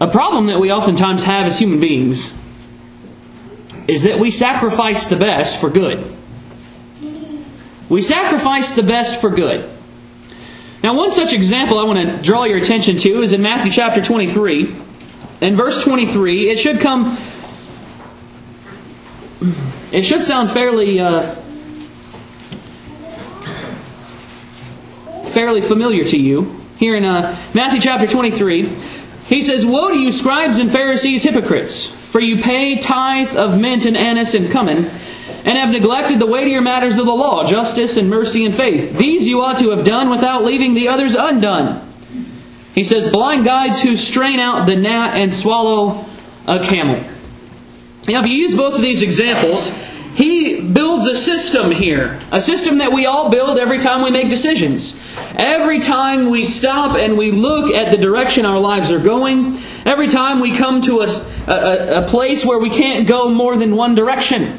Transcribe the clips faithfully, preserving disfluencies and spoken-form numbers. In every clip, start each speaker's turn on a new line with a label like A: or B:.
A: A problem that we oftentimes have as human beings is that we sacrifice the best for good. We sacrifice the best for good. Now, one such example I want to draw your attention to is in Matthew chapter twenty-three. In verse twenty-three, it should come... It should sound fairly... Uh, fairly familiar to you. Here in uh, Matthew chapter twenty-three, he says, "Woe to you, scribes and Pharisees, hypocrites! For you pay tithe of mint and anise and cumin, and have neglected the weightier matters of the law, justice and mercy and faith. These you ought to have done without leaving the others undone." He says, "Blind guides who strain out the gnat and swallow a camel." Now, if you use both of these examples, he builds a system here. A system that we all build every time we make decisions. Every time we stop and we look at the direction our lives are going. Every time we come to a, a, a place where we can't go more than one direction.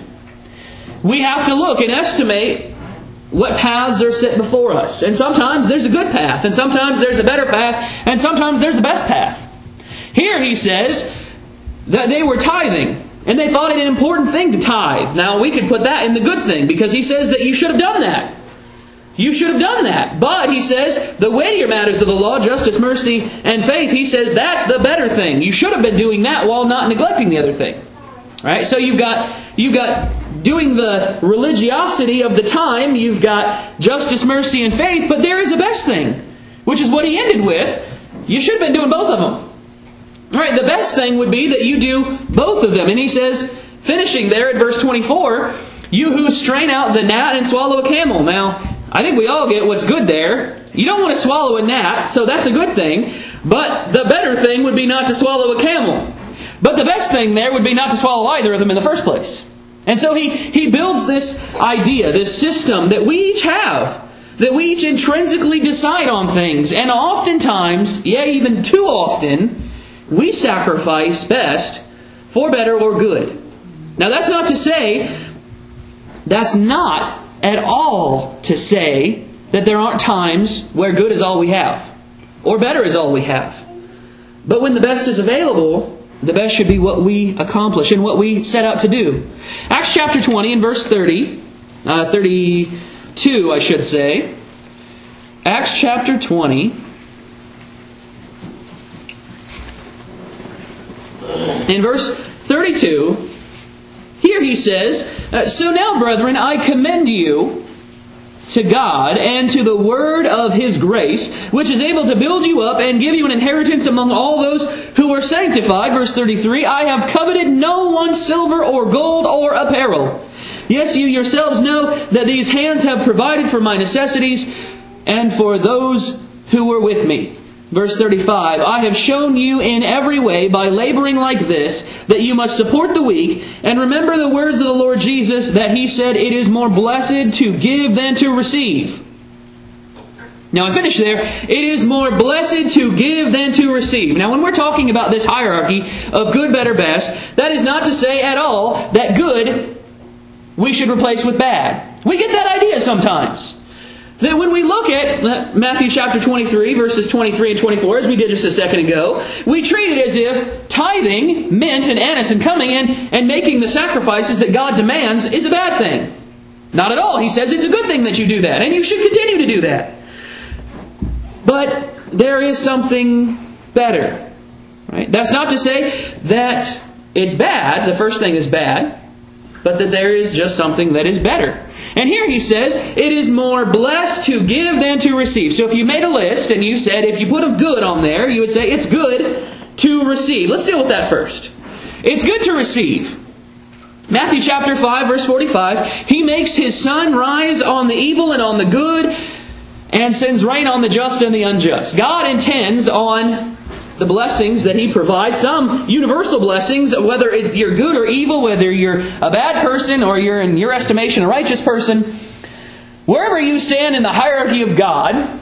A: We have to look and estimate what paths are set before us. And sometimes there's a good path. And sometimes there's a better path. And sometimes there's the best path. Here he says that they were tithing. And they thought it an important thing to tithe. Now, we could put that in the good thing, because he says that you should have done that. You should have done that. But, he says, the weightier matters of the law, justice, mercy, and faith, he says that's the better thing. You should have been doing that while not neglecting the other thing. Right? So you've got, you've got doing the religiosity of the time, you've got justice, mercy, and faith, but there is a best thing, which is what he ended with. You should have been doing both of them. All right, the best thing would be that you do both of them. And he says, finishing there at verse twenty-four, "You who strain out the gnat and swallow a camel." Now, I think we all get what's good there. You don't want to swallow a gnat, so that's a good thing. But the better thing would be not to swallow a camel. But the best thing there would be not to swallow either of them in the first place. And so he, he builds this idea, this system that we each have, that we each intrinsically decide on things. And oftentimes, yeah, even too often, we sacrifice best for better or good. Now, that's not to say, that's not at all to say that there aren't times where good is all we have, or better is all we have. But when the best is available, the best should be what we accomplish and what we set out to do. Acts chapter twenty and verse thirty, uh, thirty-two, I should say. Acts chapter twenty. In verse thirty-two, here he says, "So now, brethren, I commend you to God and to the word of His grace, which is able to build you up and give you an inheritance among all those who are sanctified." Verse thirty-three, "I have coveted no one's silver or gold or apparel. Yes, you yourselves know that these hands have provided for my necessities and for those who were with me." Verse thirty-five, "I have shown you in every way by laboring like this that you must support the weak, and remember the words of the Lord Jesus that He said, 'It is more blessed to give than to receive.'" Now I finish there. It is more blessed to give than to receive. Now when we're talking about this hierarchy of good, better, best, that is not to say at all that good we should replace with bad. We get that idea sometimes. That when we look at Matthew chapter twenty-three, verses twenty-three and twenty-four, as we did just a second ago, we treat it as if tithing, mint and anise and coming in and making the sacrifices that God demands is a bad thing. Not at all. He says it's a good thing that you do that, and you should continue to do that. But there is something better. Right? That's not to say that it's bad, the first thing is bad, but that there is just something that is better. And here he says, it is more blessed to give than to receive. So if you made a list and you said, if you put a good on there, you would say it's good to receive. Let's deal with that first. It's good to receive. Matthew chapter five, verse forty-five, "He makes His sun rise on the evil and on the good, and sends rain on the just and the unjust." God intends on the blessings that He provides, some universal blessings, whether you're good or evil, whether you're a bad person or you're, in your estimation, a righteous person. Wherever you stand in the hierarchy of God,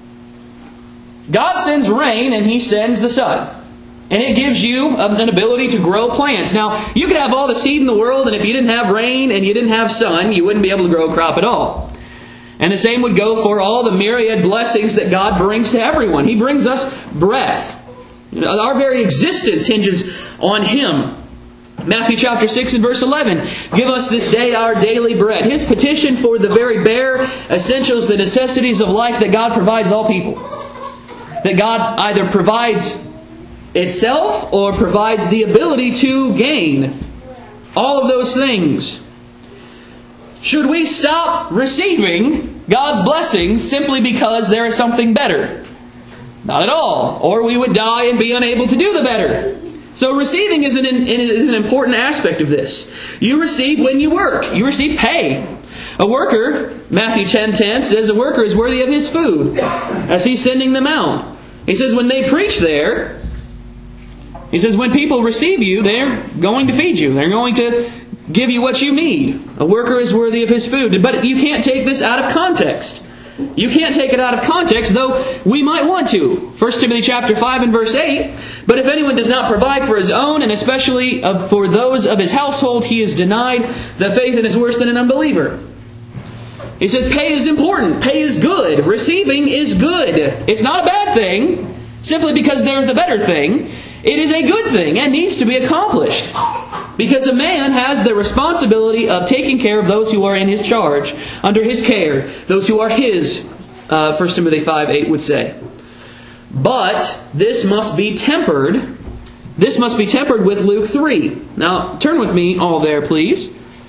A: God sends rain and He sends the sun. And it gives you an ability to grow plants. Now, you could have all the seed in the world, and if you didn't have rain and you didn't have sun, you wouldn't be able to grow a crop at all. And the same would go for all the myriad blessings that God brings to everyone. He brings us breath. Our very existence hinges on Him. Matthew chapter six and verse eleven. Give us this day our daily bread. His petition for the very bare essentials, the necessities of life that God provides all people. That God either provides itself or provides the ability to gain. All of those things. Should we stop receiving God's blessings simply because there is something better? Not at all. Or we would die and be unable to do the better. So receiving is an, is an important aspect of this. You receive when you work. You receive pay. A worker, Matthew ten ten says, a worker is worthy of his food as he's sending them out. He says when they preach there, he says when people receive you, they're going to feed you. They're going to give you what you need. A worker is worthy of his food. But you can't take this out of context. You can't take it out of context, though we might want to. First Timothy chapter five and verse eight. But if anyone does not provide for his own, and especially for those of his household, he is denied the faith and is worse than an unbeliever. He says pay is important. Pay is good. Receiving is good. It's not a bad thing simply because there's a better thing. It is a good thing and needs to be accomplished. Because a man has the responsibility of taking care of those who are in his charge, under his care, those who are his, uh, First Timothy five eight would say. But this must be tempered. This must be tempered with Luke three. Now, turn with me all there, please.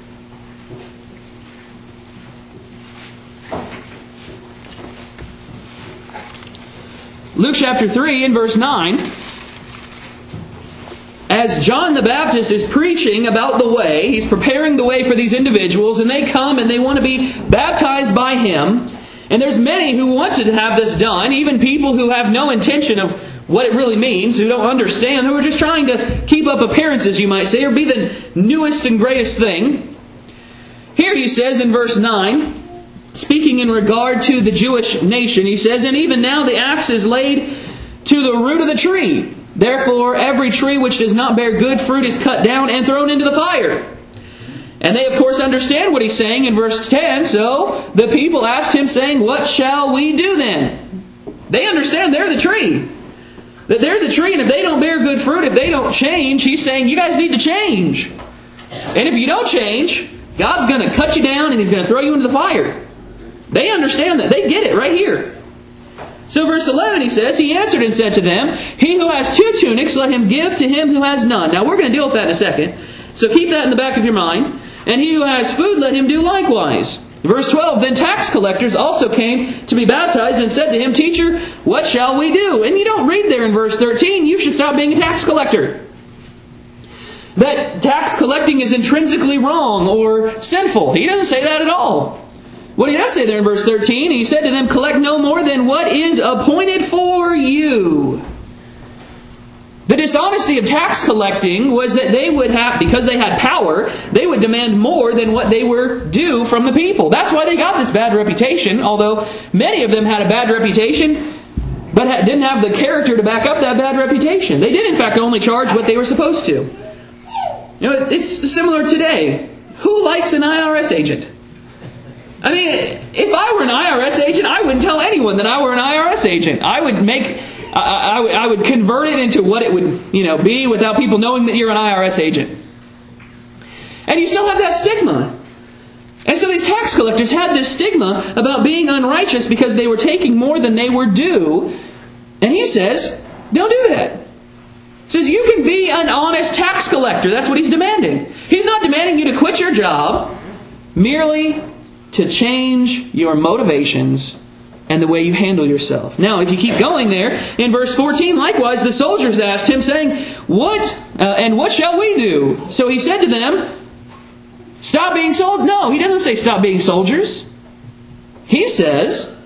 A: Luke chapter three and verse nine. As John the Baptist is preaching about the way, he's preparing the way for these individuals, and they come and they want to be baptized by him. And there's many who want to have this done, even people who have no intention of what it really means, who don't understand, who are just trying to keep up appearances, you might say, or be the newest and greatest thing. Here he says in verse nine, speaking in regard to the Jewish nation, he says, and even now the axe is laid to the root of the tree. Therefore, every tree which does not bear good fruit is cut down and thrown into the fire. And they, of course, understand what he's saying in verse ten. So the people asked him, saying, what shall we do then? They understand they're the tree. That they're the tree, and if they don't bear good fruit, if they don't change, he's saying, you guys need to change. And if you don't change, God's going to cut you down and He's going to throw you into the fire. They understand that. They get it right here. So verse eleven, he says, he answered and said to them, he who has two tunics, let him give to him who has none. Now we're going to deal with that in a second. So keep that in the back of your mind. And he who has food, let him do likewise. Verse twelve, then tax collectors also came to be baptized and said to him, teacher, what shall we do? And you don't read there in verse thirteen, you should stop being a tax collector. That tax collecting is intrinsically wrong or sinful. He doesn't say that at all. What he does say there in verse thirteen, he said to them, collect no more than what is appointed for you. The dishonesty of tax collecting was that they would have, because they had power, they would demand more than what they were due from the people. That's why they got this bad reputation, although many of them had a bad reputation, but didn't have the character to back up that bad reputation. They did, in fact, only charge what they were supposed to. You know, it's similar today. Who likes an I R S agent? I mean, if I were an I R S agent, I wouldn't tell anyone that I were an I R S agent. I would make, I, I, I would convert it into what it would, you know, be without people knowing that you're an I R S agent. And you still have that stigma. And so these tax collectors had this stigma about being unrighteous because they were taking more than they were due. And he says, don't do that. He says, you can be an honest tax collector. That's what he's demanding. He's not demanding you to quit your job, merely to change your motivations and the way you handle yourself. Now, if you keep going there, in verse fourteen, likewise, the soldiers asked him, saying, What, uh, and what shall we do? So he said to them, stop being soldiers. No, he doesn't say stop being soldiers. He says,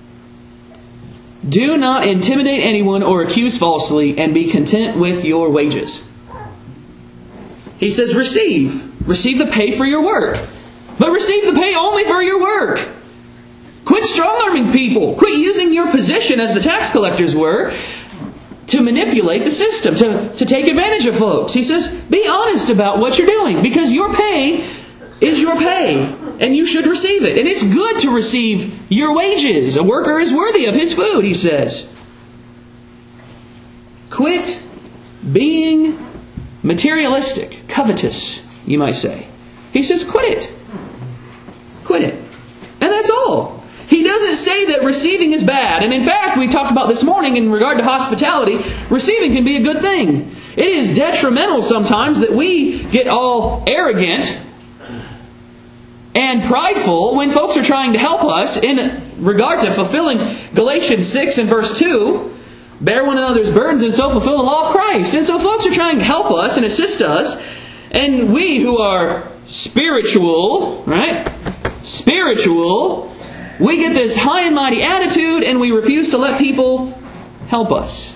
A: do not intimidate anyone or accuse falsely, and be content with your wages. He says, receive. Receive the pay for your work. But receive the pay only for your work. Quit strong-arming people. Quit using your position as the tax collectors were to manipulate the system, to, to take advantage of folks. He says, be honest about what you're doing, because your pay is your pay, and you should receive it. And it's good to receive your wages. A worker is worthy of his food, he says. Quit being materialistic, covetous, you might say. He says, quit it. Quit it. And that's all. He doesn't say that receiving is bad. And in fact, we talked about this morning in regard to hospitality, receiving can be a good thing. It is detrimental sometimes that we get all arrogant and prideful when folks are trying to help us in regard to fulfilling Galatians six and verse two. Bear one another's burdens and so fulfill the law of Christ. And so folks are trying to help us and assist us. And we who are spiritual, right? Spiritual, we get this high and mighty attitude and we refuse to let people help us.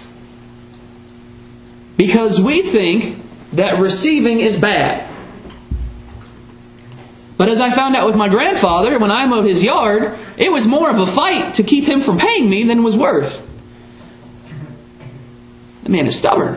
A: Because we think that receiving is bad. But as I found out with my grandfather, when I mowed his yard, it was more of a fight to keep him from paying me than was worth. The man is stubborn.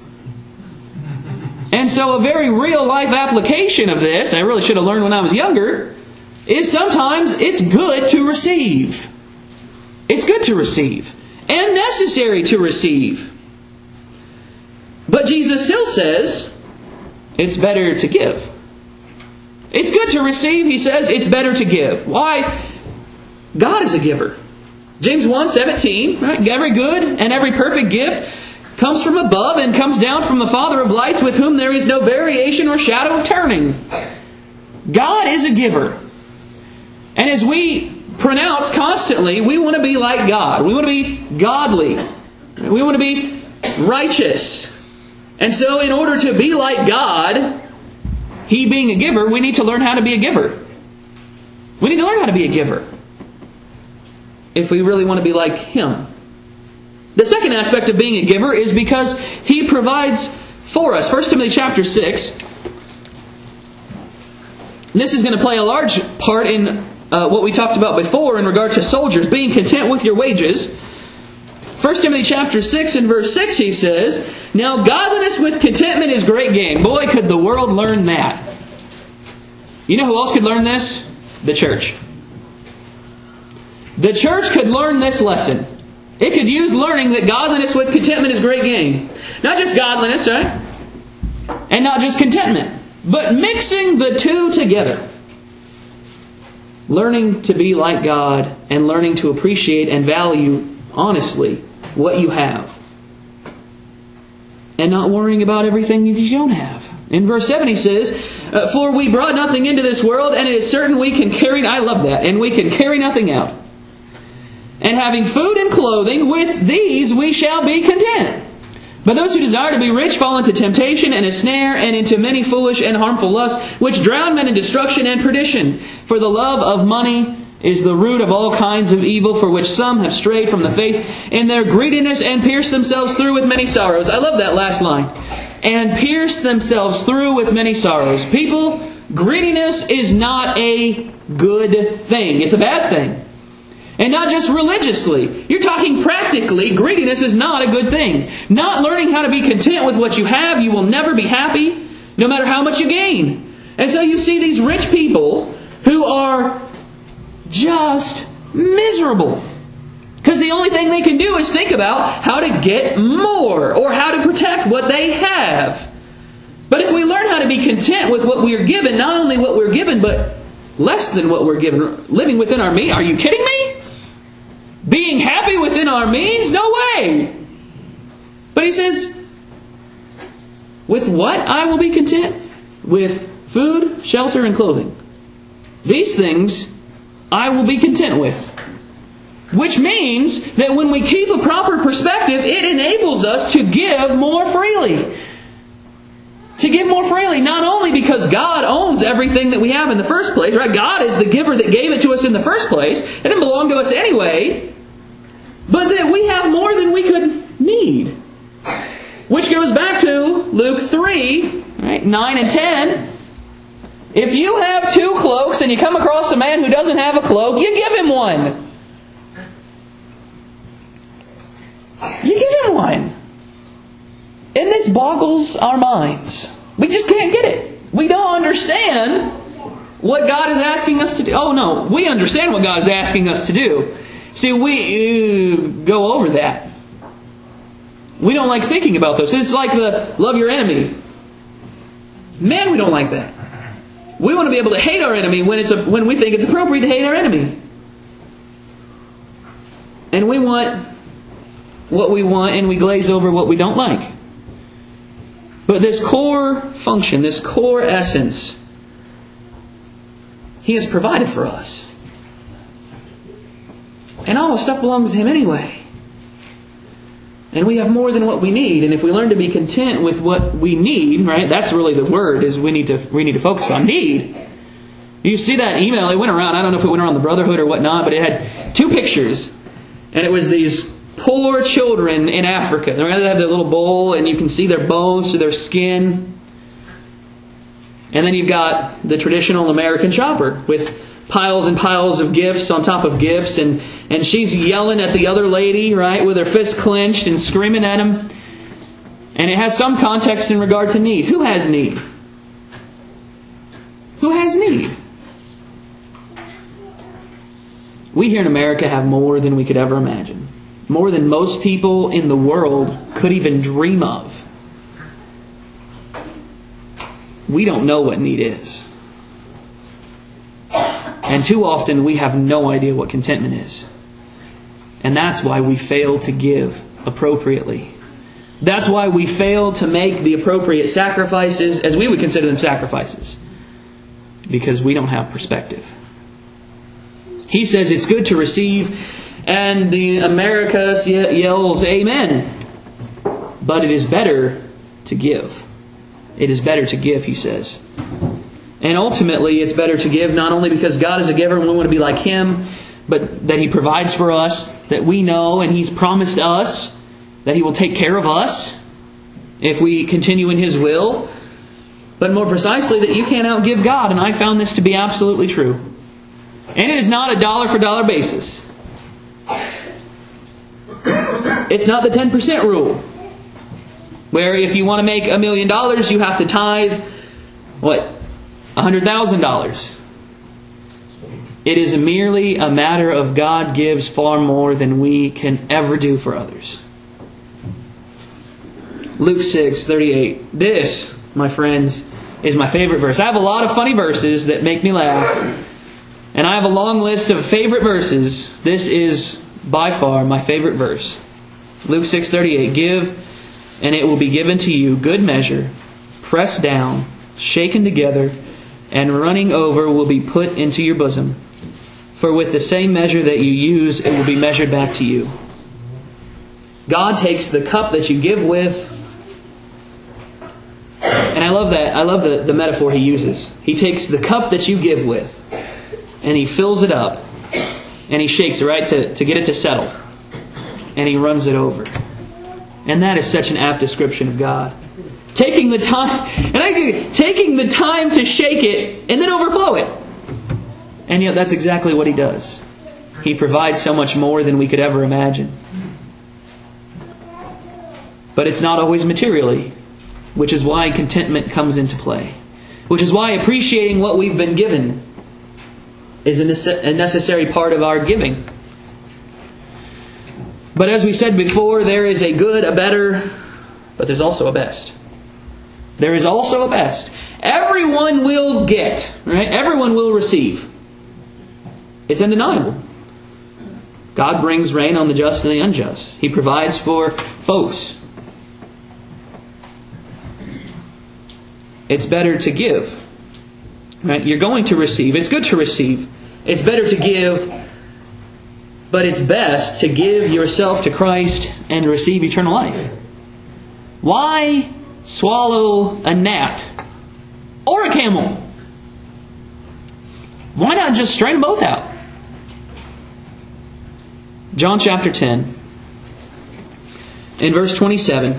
A: And so a very real life application of this, I really should have learned when I was younger, is sometimes it's good to receive. It's good to receive. And necessary to receive. But Jesus still says, it's better to give. It's good to receive, he says, it's better to give. Why? God is a giver. James one seventeen, right? Every good and every perfect gift comes from above and comes down from the Father of lights, with whom there is no variation or shadow of turning. God is a giver. And as we pronounce constantly, we want to be like God. We want to be godly. We want to be righteous. And so in order to be like God, He being a giver, we need to learn how to be a giver. We need to learn how to be a giver if we really want to be like Him. The second aspect of being a giver is because He provides for us. First Timothy chapter six. And this is going to play a large part in uh, what we talked about before in regard to soldiers, being content with your wages. First Timothy chapter six and verse six, he says, now godliness with contentment is great gain. Boy, could the world learn that. You know who else could learn this? The church. The church could learn this lesson. It could use learning that godliness with contentment is great gain. Not just godliness, right? And not just contentment. But mixing the two together. Learning to be like God and learning to appreciate and value honestly what you have. And not worrying about everything that you don't have. In verse seven he says, for we brought nothing into this world, and it is certain we can carry... I love that. And we can carry nothing out. And having food and clothing, with these we shall be content. But those who desire to be rich fall into temptation and a snare, and into many foolish and harmful lusts, which drown men in destruction and perdition. For the love of money is the root of all kinds of evil, for which some have strayed from the faith in their greediness and pierced themselves through with many sorrows. I love that last line. And pierced themselves through with many sorrows. People, greediness is not a good thing. It's a bad thing. And not just religiously. You're talking practically. Greediness is not a good thing. Not learning how to be content with what you have, you will never be happy, no matter how much you gain. And so you see these rich people who are just miserable. Because the only thing they can do is think about how to get more, or how to protect what they have. But if we learn how to be content with what we are given, not only what we're given, but less than what we're given, living within our means. Are you kidding me? Being happy within our means? No way! But he says, with what I will be content? With food, shelter, and clothing. These things I will be content with. Which means that when we keep a proper perspective, it enables us to give more freely. To give more freely, not only because God owns everything that we have in the first place, right? God is the giver that gave it to us in the first place. It didn't belong to us anyway. But that we have more than we could need. Which goes back to Luke three, right? nine and ten. If you have two cloaks and you come across a man who doesn't have a cloak, you give him one. You give him one. And this boggles our minds. We just can't get it. We don't understand what God is asking us to do. Oh no, we understand what God is asking us to do. See, we uh, go over that. We don't like thinking about those. It's like the love your enemy. Man, we don't like that. We want to be able to hate our enemy when it's a, when we think it's appropriate to hate our enemy. And we want what we want, and we glaze over what we don't like. But this core function, this core essence, He has provided for us. And all the stuff belongs to Him anyway. And we have more than what we need. And if we learn to be content with what we need, right? That's really the word, is we need to we need to focus on need. You see that email, it went around, I don't know if it went around the Brotherhood or whatnot, but it had two pictures. And it was these poor children in Africa. They have their little bowl, and you can see their bones through their skin. And then you've got the traditional American shopper with piles and piles of gifts on top of gifts, and, and she's yelling at the other lady, right, with her fist clenched and screaming at him. And it has some context in regard to need. Who has need? Who has need? We here in America have more than we could ever imagine. More than most people in the world could even dream of. We don't know what need is. And too often we have no idea what contentment is. And that's why we fail to give appropriately. That's why we fail to make the appropriate sacrifices, as we would consider them sacrifices. Because we don't have perspective. He says it's good to receive, and the America yells amen. But it is better to give. It is better to give, he says. And ultimately, it's better to give not only because God is a giver and we want to be like Him, but that He provides for us, that we know, and He's promised us that He will take care of us if we continue in His will. But more precisely, that you can't outgive God. And I found this to be absolutely true. And it is not a dollar for dollar basis. It's not the ten percent rule, where if you want to make a million dollars, you have to tithe, what, one hundred thousand dollars. It is merely a matter of God gives far more than we can ever do for others. Luke six thirty-eight. This, my friends, is my favorite verse. I have a lot of funny verses that make me laugh. And I have a long list of favorite verses. This is by far my favorite verse. Luke six thirty-eight. Give, and it will be given to you, good measure, pressed down, shaken together, and running over will be put into your bosom. For with the same measure that you use, it will be measured back to you. God takes the cup that you give with, and I love that. I love the, the metaphor He uses. He takes the cup that you give with, and He fills it up, and He shakes it, right, to, to get it to settle. And He runs it over. And that is such an apt description of God. Taking the time, and I taking the time to shake it and then overflow it. And yet that's exactly what He does. He provides so much more than we could ever imagine. But it's not always materially, which is why contentment comes into play. Which is why appreciating what we've been given is a necessary part of our giving. But as we said before, there is a good, a better, but there's also a best. There is also a best. Everyone will get, right? Everyone will receive. It's undeniable. God brings rain on the just and the unjust. He provides for folks. It's better to give. Right? You're going to receive. It's good to receive. It's better to give. But it's best to give yourself to Christ and receive eternal life. Why swallow a gnat or a camel? Why not just strain them both out? John chapter ten, in verse twenty-seven,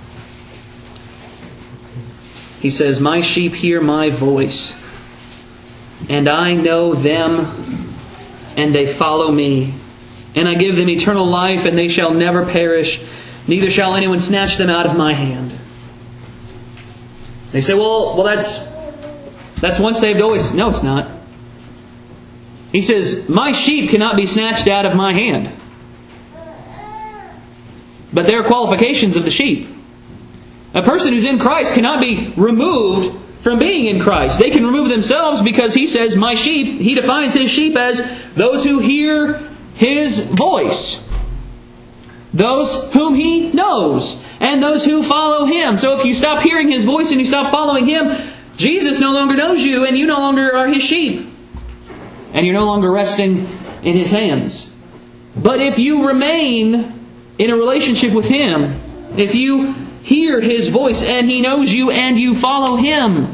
A: He says, "My sheep hear my voice, and I know them, and they follow me. And I give them eternal life, and they shall never perish, neither shall anyone snatch them out of my hand." They say, well, well, that's that's once saved, always. No, it's not. He says, "My sheep cannot be snatched out of my hand." but there are qualifications of the sheep. A person who's in Christ cannot be removed from being in Christ. They can remove themselves because He says, my sheep, He defines His sheep as those who hear His voice. Those whom He knows. And those who follow Him. So if you stop hearing His voice and you stop following Him, Jesus no longer knows you and you no longer are His sheep. And you're no longer resting in His hands. But if you remain in a relationship with Him, if you hear His voice and He knows you and you follow Him,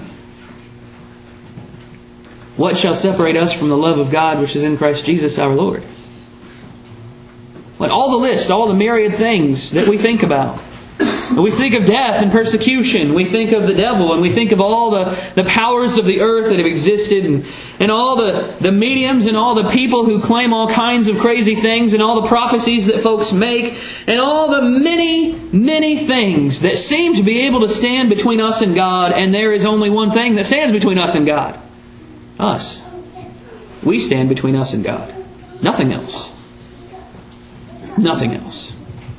A: what shall separate us from the love of God which is in Christ Jesus our Lord? What, all the list, all the myriad things that we think about. We think of death and persecution. We think of the devil. And we think of all the, the powers of the earth that have existed. And, and all the, the mediums and all the people who claim all kinds of crazy things. And all the prophecies that folks make. And all the many, many things that seem to be able to stand between us and God. And there is only one thing that stands between us and God. Us. We stand between us and God. Nothing else. Nothing else.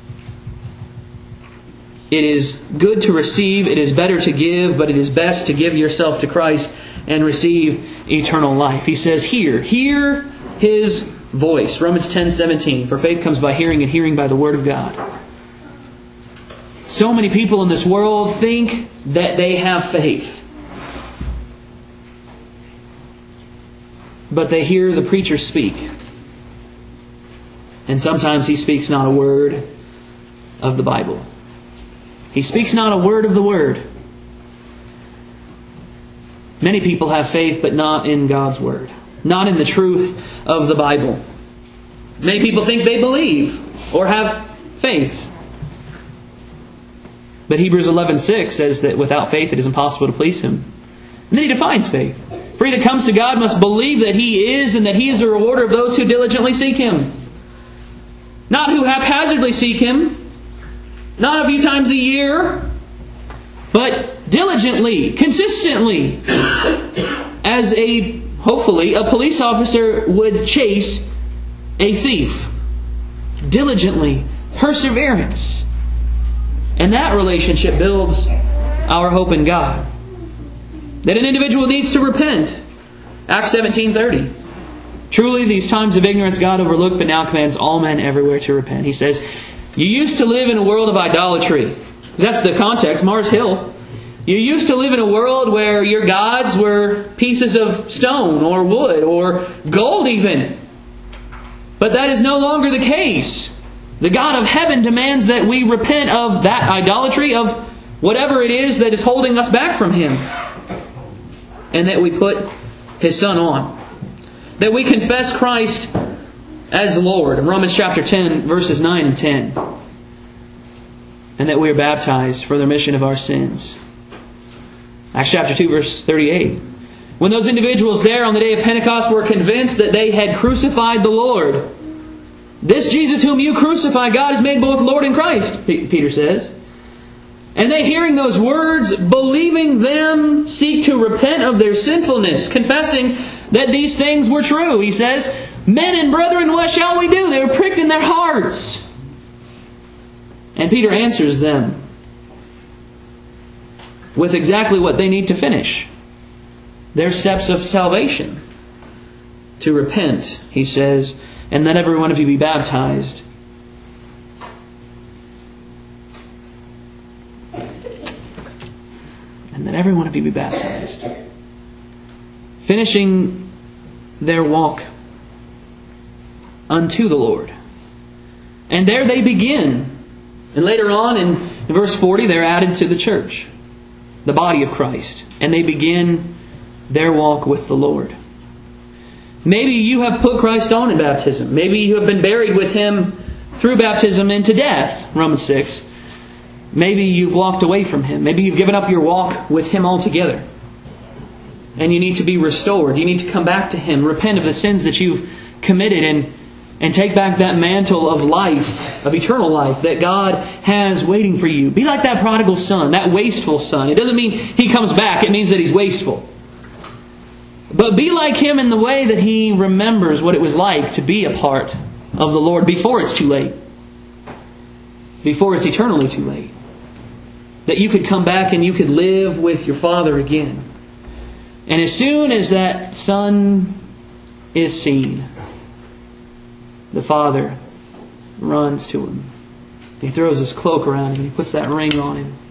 A: It is good to receive, it is better to give, but it is best to give yourself to Christ and receive eternal life. He says, hear, hear His voice. Romans ten seventeen. For faith comes by hearing, and hearing by the Word of God. So many people in this world think that they have faith. But they hear the preacher speak. And sometimes he speaks not a word of the Bible. He speaks not a word of the Word. Many people have faith, but not in God's Word. Not in the truth of the Bible. Many people think they believe or have faith. But Hebrews eleven six says that without faith it is impossible to please Him. And then he defines faith. For he that comes to God must believe that He is, and that He is a rewarder of those who diligently seek Him. Not who haphazardly seek Him. Not a few times a year. But diligently, consistently. As a, hopefully, a police officer would chase a thief. Diligently. Perseverance. And that relationship builds our hope in God. That an individual needs to repent. Acts seventeen thirty. Truly these times of ignorance God overlooked, but now commands all men everywhere to repent. He says, you used to live in a world of idolatry. That's the context, Mars Hill. You used to live in a world where your gods were pieces of stone or wood or gold even. But that is no longer the case. The God of heaven demands that we repent of that idolatry, of whatever it is that is holding us back from Him. And that we put His Son on. That we confess Christ as Lord. Romans chapter ten, verses nine and ten. And that we are baptized for the remission of our sins. Acts chapter two, verse thirty-eight. When those individuals there on the day of Pentecost were convinced that they had crucified the Lord. This Jesus whom you crucified, God has made both Lord and Christ, Peter says. And they, hearing those words, believing them, seek to repent of their sinfulness, confessing that these things were true. He says, men and brethren, what shall we do? They were pricked in their hearts. And Peter answers them with exactly what they need to finish. Their steps of salvation. To repent, he says, and let every one of you be baptized. And let every one of you be baptized. Finishing their walk unto the Lord. And there they begin. And later on in verse forty, they're added to the church. The body of Christ. And they begin their walk with the Lord. Maybe you have put Christ on in baptism. Maybe you have been buried with Him through baptism into death. Romans six. Maybe you've walked away from Him. Maybe you've given up your walk with Him altogether. And you need to be restored. You need to come back to Him. Repent of the sins that you've committed and, and take back that mantle of life, of eternal life that God has waiting for you. Be like that prodigal son, that wasteful son. It doesn't mean he comes back. It means that he's wasteful. But be like him in the way that he remembers what it was like to be a part of the Lord before it's too late. before it's eternally too late. That you could come back and you could live with your Father again. And as soon as that Son is seen, the Father runs to him. He throws his cloak around him and he puts that ring on him.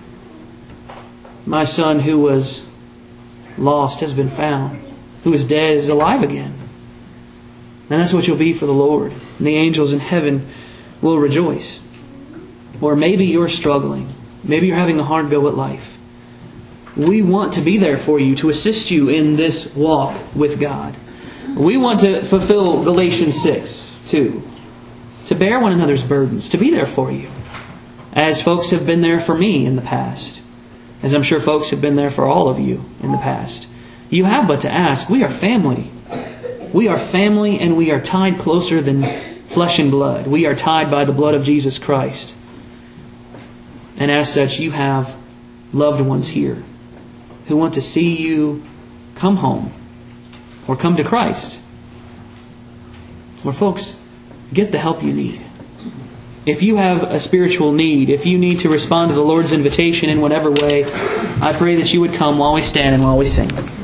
A: My son who was lost has been found. Who is dead is alive again. And that's what you'll be for the Lord. And the angels in heaven will rejoice. Or maybe you're struggling. Maybe you're having a hard go at life. We want to be there for you, to assist you in this walk with God. We want to fulfill Galatians six, too. To bear one another's burdens, to be there for you. As folks have been there for me in the past. As I'm sure folks have been there for all of you in the past. You have but to ask. We are family. We are family, and we are tied closer than flesh and blood. We are tied by the blood of Jesus Christ. And as such, you have loved ones here who want to see you come home or come to Christ. Well, folks, get the help you need. If you have a spiritual need, if you need to respond to the Lord's invitation in whatever way, I pray that you would come while we stand and while we sing.